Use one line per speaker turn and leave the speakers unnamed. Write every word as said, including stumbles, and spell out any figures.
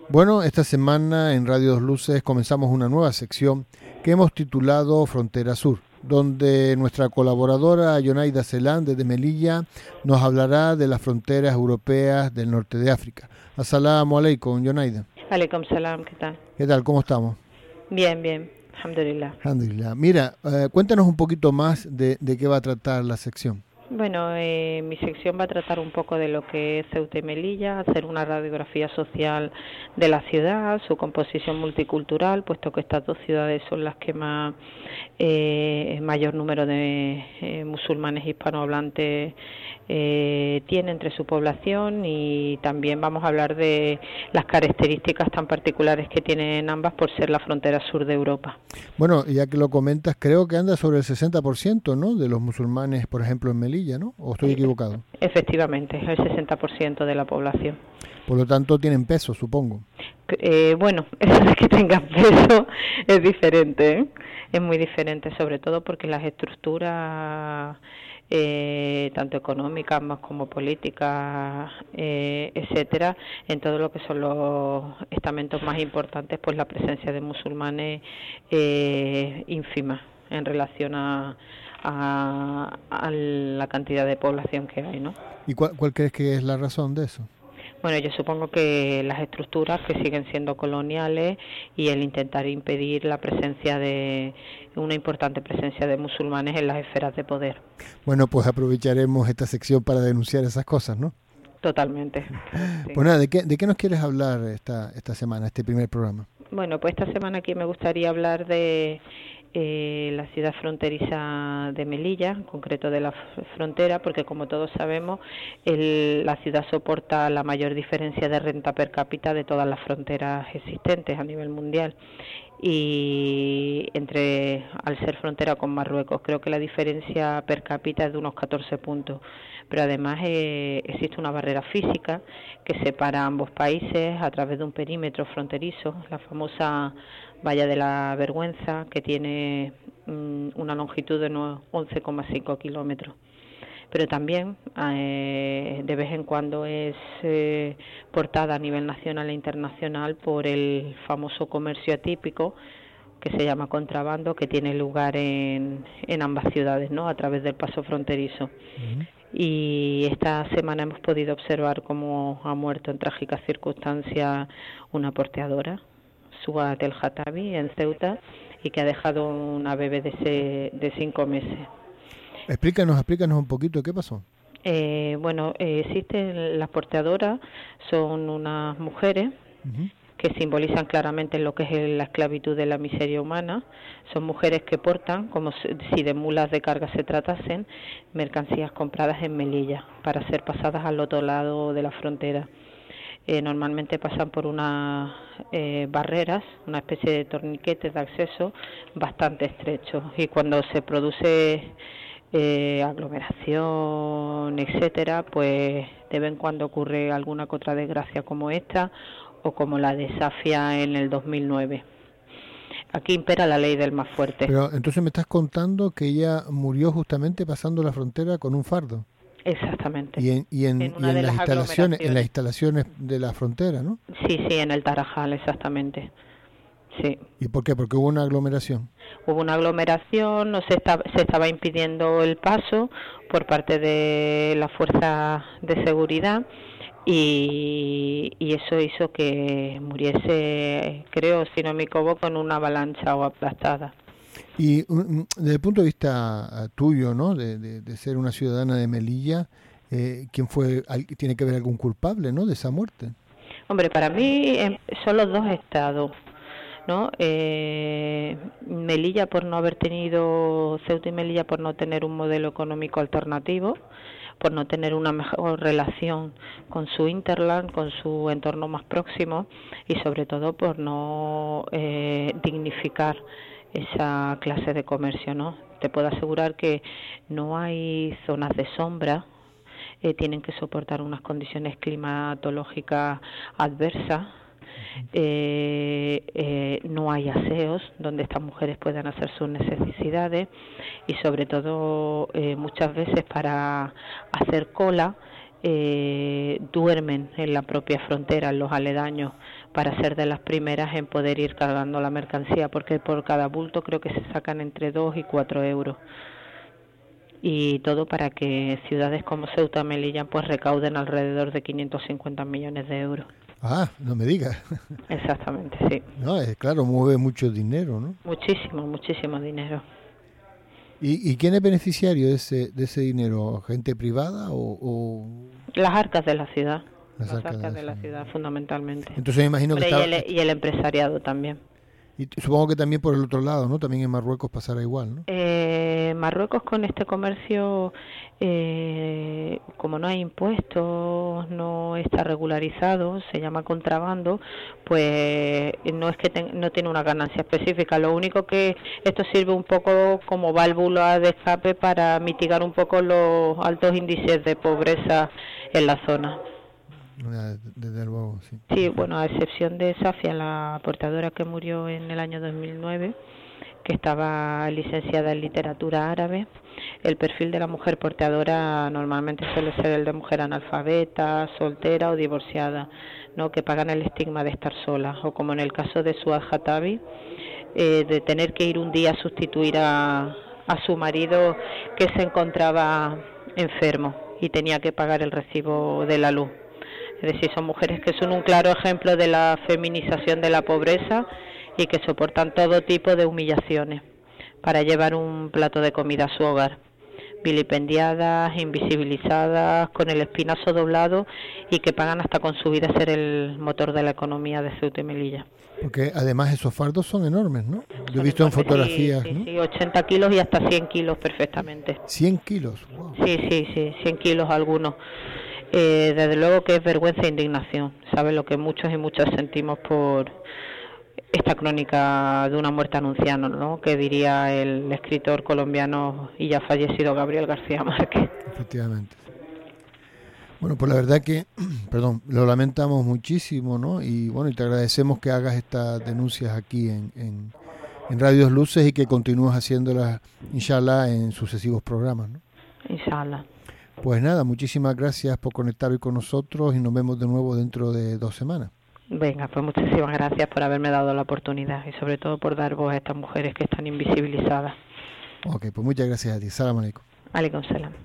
Bueno, esta semana en Radio Dos Luces comenzamos una nueva sección que hemos titulado Frontera Sur, donde nuestra colaboradora Yonaida Celán desde Melilla nos hablará de las fronteras europeas del norte de África. As-salamu alaykum, Yonaida.
Alaykum salam, ¿qué tal?
¿Qué tal? ¿Cómo estamos?
Bien, bien, alhamdulillah.
Alhamdulillah. Mira, eh, cuéntanos un poquito más de, de qué va a tratar la sección.
Bueno, eh, mi sección va a tratar un poco de lo que es Ceuta y Melilla, hacer una radiografía social de la ciudad, su composición multicultural, puesto que estas dos ciudades son las que más eh, mayor número de eh, musulmanes hispanohablantes eh, tiene entre su población, y también vamos a hablar de las características tan particulares que tienen ambas por ser la frontera sur de Europa.
Bueno, ya que lo comentas, creo que anda sobre el sesenta por ciento, ¿no?, de los musulmanes, por ejemplo, en Melilla, ¿no? ¿O estoy equivocado?
Efectivamente, el sesenta por ciento de la población.
Por lo tanto, tienen peso, supongo.
Eh, bueno, eso de que tengan peso es diferente, ¿eh? Es muy diferente, sobre todo porque las estructuras, eh, tanto económicas más como políticas, eh, etcétera, en todo lo que son los estamentos más importantes, pues la presencia de musulmanes eh, ínfima en relación a, a, a la cantidad de población que hay, ¿no?
¿Y cuál, cuál crees que es la razón de eso?
Bueno, yo supongo que las estructuras que siguen siendo coloniales y el intentar impedir la presencia de una importante presencia de musulmanes en las esferas de poder.
Bueno, pues aprovecharemos esta sección para denunciar esas cosas, ¿no?
Totalmente. Sí.
Pues nada, ¿de qué, de qué nos quieres hablar esta, esta semana, este primer programa?
Bueno, pues esta semana aquí me gustaría hablar de eh, la ciudad fronteriza de Melilla, en concreto de la frontera, porque como todos sabemos, el, la ciudad soporta la mayor diferencia de renta per cápita de todas las fronteras existentes a nivel mundial. Y entre al ser frontera con Marruecos, creo que la diferencia per cápita es de unos catorce puntos, pero además eh, existe una barrera física que separa ambos países a través de un perímetro fronterizo, la famosa valla de la vergüenza, que tiene um, una longitud de unos once coma cinco kilómetros. Pero también eh, de vez en cuando es eh, portada a nivel nacional e internacional por el famoso comercio atípico, que se llama contrabando, que tiene lugar en, en ambas ciudades, ¿no?, a través del paso fronterizo. Uh-huh. Y esta semana hemos podido observar cómo ha muerto en trágicas circunstancias una porteadora, Suat El Hatabi, en Ceuta, y que ha dejado una bebé de, ese, de cinco meses.
Explícanos, explícanos un poquito, ¿qué pasó?
Eh, bueno, eh, existen las porteadoras, son unas mujeres uh-huh. que simbolizan claramente lo que es la esclavitud de la miseria humana. Son mujeres que portan, como si de mulas de carga se tratasen, mercancías compradas en Melilla para ser pasadas al otro lado de la frontera. Eh, normalmente pasan por unas eh, barreras, una especie de torniquetes de acceso bastante estrechos, y cuando se produce Eh, aglomeración, etcétera, pues de vez en cuando ocurre alguna que otra desgracia como esta o como la de Safia en el dos mil nueve. Aquí impera la ley del más fuerte.
Pero entonces me estás contando que ella murió justamente pasando la frontera con un fardo.
Exactamente.
Y en, y en,
en,
y en
las,
las instalaciones, en las instalaciones de la frontera, ¿no?
Sí, sí, en el Tarajal, exactamente. Sí.
¿Y por qué? Porque hubo una aglomeración.
Hubo una aglomeración, no se, está, se estaba impidiendo el paso por parte de la fuerza de seguridad, y, y eso hizo que muriese, creo, si no me equivoco, en una avalancha o aplastada.
Y um, desde el punto de vista tuyo, ¿no?, de, de, de ser una ciudadana de Melilla, eh, ¿quién fue? ¿Tiene que haber algún culpable, ¿no?, de esa muerte?
Hombre, para mí eh, son los dos estados, ¿no? Eh, Melilla por no haber tenido, Ceuta y Melilla por no tener un modelo económico alternativo, por no tener una mejor relación con su hinterland, con su entorno más próximo, y sobre todo por no eh, dignificar esa clase de comercio, ¿no? Te puedo asegurar que no hay zonas de sombra, eh, tienen que soportar unas condiciones climatológicas adversas. Eh, eh, no hay aseos donde estas mujeres puedan hacer sus necesidades, y sobre todo eh, muchas veces para hacer cola eh, duermen en la propia frontera, en los aledaños, para ser de las primeras en poder ir cargando la mercancía, porque por cada bulto creo que se sacan entre dos y cuatro euros. Y todo para que ciudades como Ceuta, Melilla, pues recauden alrededor de quinientos cincuenta millones de euros.
Ah, no me digas.
Exactamente, sí.
No, es claro, mueve mucho dinero, ¿no?
Muchísimo, muchísimo dinero.
¿Y, y quién es beneficiario de ese de ese dinero? ¿Gente privada o...? o...
Las arcas de la ciudad.
Las,
Las
arcas,
arcas
de,
de la ciudad, ciudad, fundamentalmente.
Entonces me imagino
Hombre,
que está...
y, el, y el empresariado también.
Y supongo que también por el otro lado, ¿no? También en Marruecos pasará igual, ¿no?
Eh, Marruecos con este comercio, eh, como no hay impuestos, no está regularizado, se llama contrabando, pues no es que ten, no tiene una ganancia específica. Lo único que esto sirve un poco como válvula de escape para mitigar un poco los altos índices de pobreza en la zona.
Desde luego, sí.
Sí, bueno, a excepción de Safia, la portadora que murió en el año dos mil nueve, que estaba licenciada en literatura árabe, el perfil de la mujer portadora normalmente suele ser el de mujer analfabeta, soltera o divorciada, ¿no? Que pagan el estigma de estar sola, o como en el caso de Suad Hatabi, eh, de tener que ir un día a sustituir a, a su marido que se encontraba enfermo y tenía que pagar el recibo de la luz. Es decir, son mujeres que son un claro ejemplo de la feminización de la pobreza y que soportan todo tipo de humillaciones para llevar un plato de comida a su hogar. Vilipendiadas, invisibilizadas, con el espinazo doblado y que pagan hasta con su vida ser el motor de la economía de Ceuta y Melilla.
Porque además esos fardos son enormes, ¿no? Yo
son
he visto
enormes,
en fotografías,
sí, sí,
¿no?
sí, ochenta kilos y hasta cien kilos perfectamente.
cien kilos, wow.
Sí, sí, sí, cien kilos algunos. Eh, desde luego que es vergüenza e indignación, ¿sabes? Lo que muchos y muchas sentimos por esta crónica de una muerte anunciada, ¿no? Que diría el escritor colombiano y ya fallecido Gabriel García Márquez.
Efectivamente. Bueno, pues la verdad que, perdón, lo lamentamos muchísimo, ¿no? Y bueno, y te agradecemos que hagas estas denuncias aquí en, en, en Radios Luces y que continúes haciéndolas, inshallah, en sucesivos programas, ¿no?
Inshallah.
Pues nada, muchísimas gracias por conectar hoy con nosotros y nos vemos de nuevo dentro de dos semanas.
Venga, pues muchísimas gracias por haberme dado la oportunidad y sobre todo por dar voz a estas mujeres que están invisibilizadas.
Ok, pues muchas gracias a ti. Salam alaikum.
Alaikum salam.